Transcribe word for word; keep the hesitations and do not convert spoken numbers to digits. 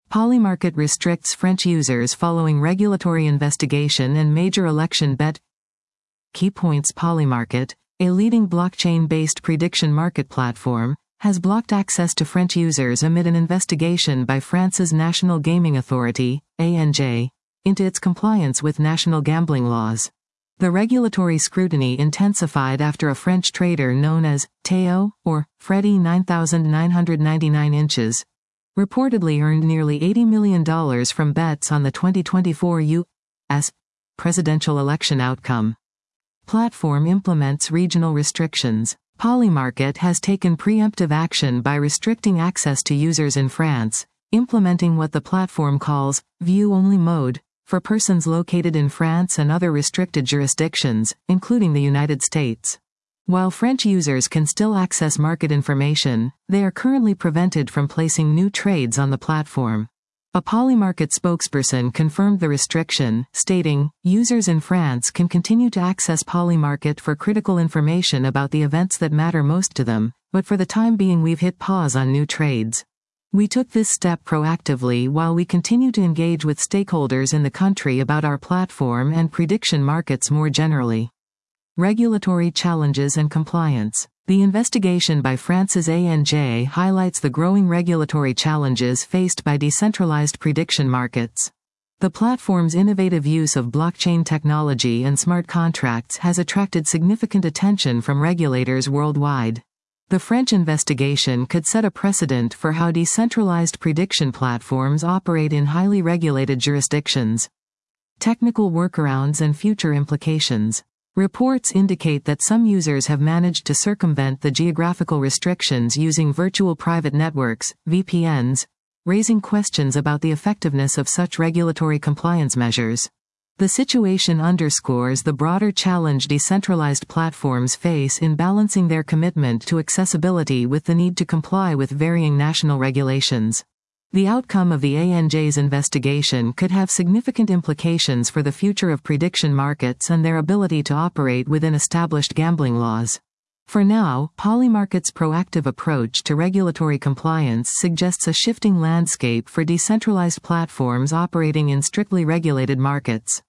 Polymarket restricts French users following regulatory investigation and major election bet. Key points: Polymarket, a leading blockchain-based prediction market platform, has blocked access to French users amid an investigation by France's National Gaming Authority, A N J, into its compliance with national gambling laws. The regulatory scrutiny intensified after a French trader known as Théo, or Freddy nine thousand nine hundred ninety-nine inches, reportedly earned nearly eighty million dollars from bets on the twenty twenty-four U S presidential election outcome. Platform implements regional restrictions. Polymarket has taken preemptive action by restricting access to users in France, implementing what the platform calls view-only mode for persons located in France and other restricted jurisdictions, including the United States. While French users can still access market information, they are currently prevented from placing new trades on the platform. A Polymarket spokesperson confirmed the restriction, stating, "Users in France can continue to access Polymarket for critical information about the events that matter most to them, but for the time being we've hit pause on new trades. We took this step proactively while we continue to engage with stakeholders in the country about our platform and prediction markets more generally." Regulatory challenges and compliance. The investigation by France's A N J highlights the growing regulatory challenges faced by decentralized prediction markets. The platform's innovative use of blockchain technology and smart contracts has attracted significant attention from regulators worldwide. The French investigation could set a precedent for how decentralized prediction platforms operate in highly regulated jurisdictions. Technical workarounds and future implications. Reports indicate that some users have managed to circumvent the geographical restrictions using virtual private networks, V P Ns, raising questions about the effectiveness of such regulatory compliance measures. The situation underscores the broader challenge decentralized platforms face in balancing their commitment to accessibility with the need to comply with varying national regulations. The outcome of the A N J's investigation could have significant implications for the future of prediction markets and their ability to operate within established gambling laws. For now, Polymarket's proactive approach to regulatory compliance suggests a shifting landscape for decentralized platforms operating in strictly regulated markets.